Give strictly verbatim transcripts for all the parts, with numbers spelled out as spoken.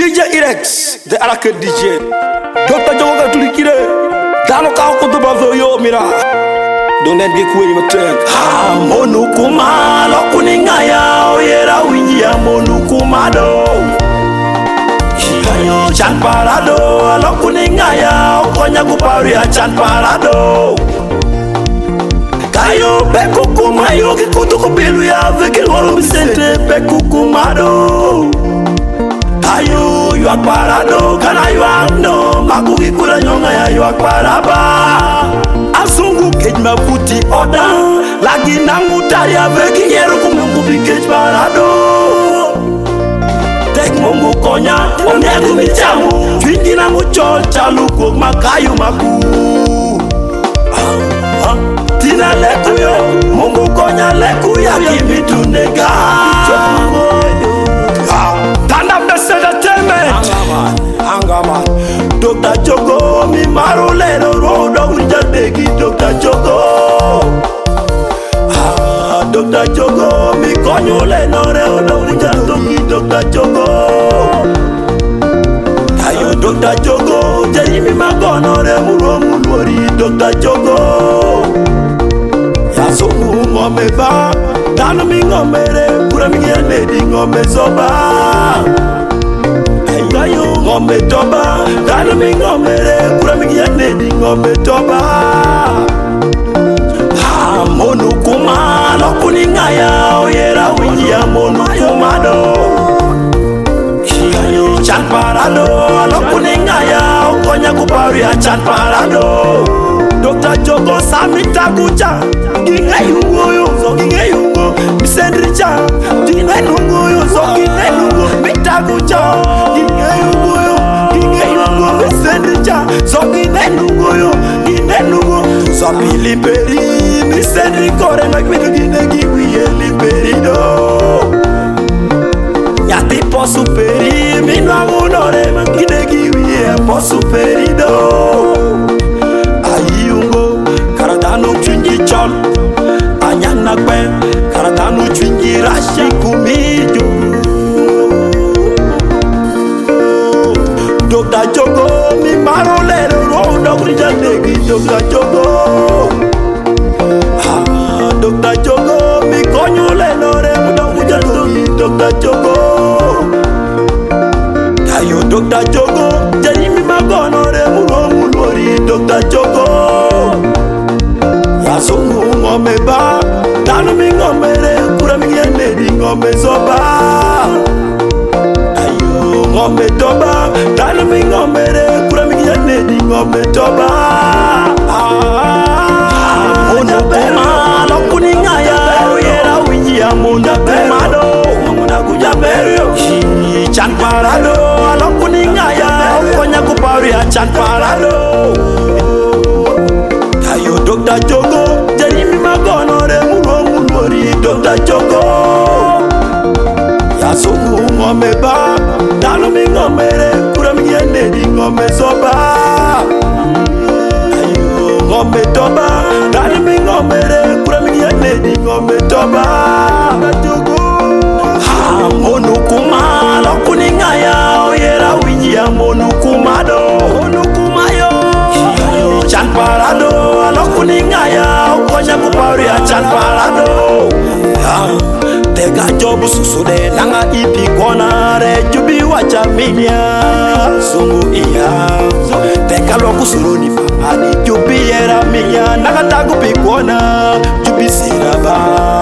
D J Irex, the Araket D J. Doctor Joga tulikire. Dano ka kutu bavo yo mira. Don't let me quit my tank. Ah, monukuma lokuninga ya oyera winji ya monukuma do. Hiyo chan parado lokuninga ya okonya kupari ya chan parado. Kayo bekukuma yo kikutu kubilu ya veke ngolo bisente bekukuma do. Ayo yuak parado kana yuak no makugi kula nyonga ya yuak paraba. Asungu kej mafuti oda lagi nangu tari aveki yeru kumungu bikej parado. Tek mungu konya onegu michamu twingi nangu chol chalu kog makayu maku. ah, ah. Tina leku yo mungu konya leku ya kimitu nega. Angama, Doctor Jogo, mi marolero rodo winja degi Doctor Jogo. Ah, Doctor Jogo, mi konyo le nore rodo winja dogi Doctor Jogo. Ayo Doctor Jogo, jeri mi magono re muro mulori Doctor Jogo. Ya songu ngome ba, dano mi ngome re, pura mi ngene di ngome soba. Ayo ngome toba, dano mi ngome re, pura mi ngene di ngome toba. Ha monukuma lokuninga ya oyera winji ya monukuma do. Ayo chan parado lokuninga ya okonya kupari ya chan parado. Doctor Jogo samita kucha, ginga yungo yo, so ginga yungo, misendricha, ginga yungo yo, so ginga yungo, mita kucha, ginga yungo yo, ginga yungo, misendricha, so ginga yungo yo, ginga yungo, so piliperi, misendrikore magbidu ginga giwiye liperido. Yati posu peri, minwa munore magide giwiye posu perido. Ayungo karadano chungi chol anyana kwe karadano chungi rashi kumijo. Doctor Jogo mi marolero rodo grija degi Doctor Jogo. Ah, Doctor Jogo mi konyo le nore mudo grija dogi Doctor Jogo. Ayo Doctor Jogo jari mi magono re muro mulori Doctor Jogo. Ya songu ngome ba, dano mi ngome re, pura mi ngene di ngome soba. Ayo ngome toba, dano mi ngome re, pura mi ngene di ngome toba. Ah, munda pema lokuninga ya oyera winji ya munda pema do. Munda kuja berio, chan parado lokuninga ya okonya kupari ya chan parado. Ayo Doctor Jogo, jeri mi magono re muro mulori Doctor Jogo. Ya songu ngome ba, dano mi ngome re, pura mi ngene di ngome soba. Ayo ngome toba, dano mi ngome re, pura mi ngene di ngome toba. Jogo. Ha monukuma lokuninga ya oyera winji ya monukuma do. Monukuma yo. Chan parado lokuninga ya okonya kupari ya chan parado. Teka jobu susude langa ipi kona re jubi wacha minya sungu iya. Teka loku suruni fahadi jubi era minya nakatagu pikona jubi siraba.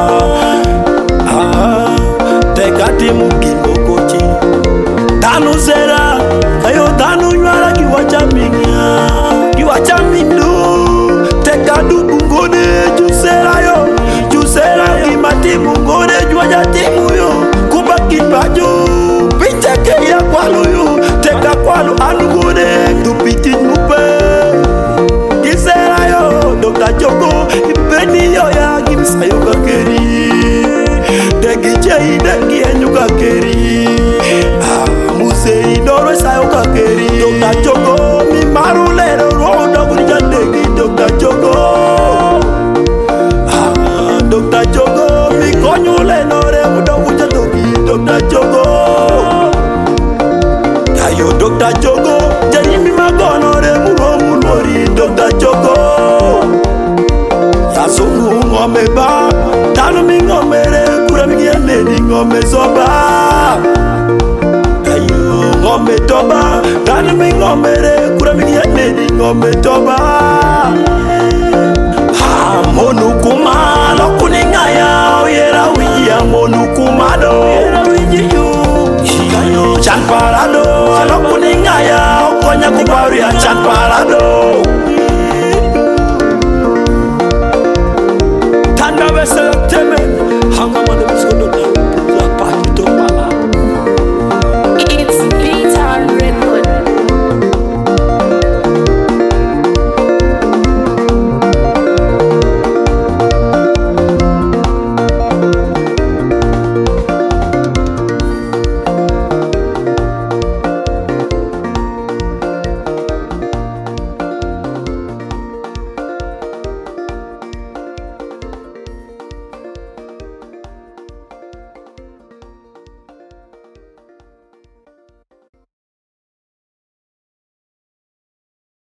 Ah, teka timu kimbokochi tanu zera kayo tanu nywara kiwacha minya kiwacha mindu. Teka dubu ngode jusera yo jusera kimati mungode juaja timu yo kubaki bajo pinjake ya kwalu yo. Teka kwalu anu ngode tupiti mupe kisera yo. Doctor Jogo ibeni yo ya gimsa yo kakeri degi jei degi enyu kakeri. Ah musei doro sa yo kakeri. Doctor Jogo mi marulero rodo grija degi Doctor Jogo. Ah Doctor Jogo mi konyo le nore mudo grija dogi Doctor Jogo. Doctor Chogo Janyimi magono re muro mulori Doctor Chogo Yasungu ngome ba Tanu mi ngome re kura mi giende ni ngome soba Ayo ngome toba Tanu mi ngome re kura mi giende ni ngome toba Ha monukuma lokuni ngaya Oyera wiji monukuma do Oyera wiji yu Chan parado lokuni ngaya Okonya kubaru ya chan parado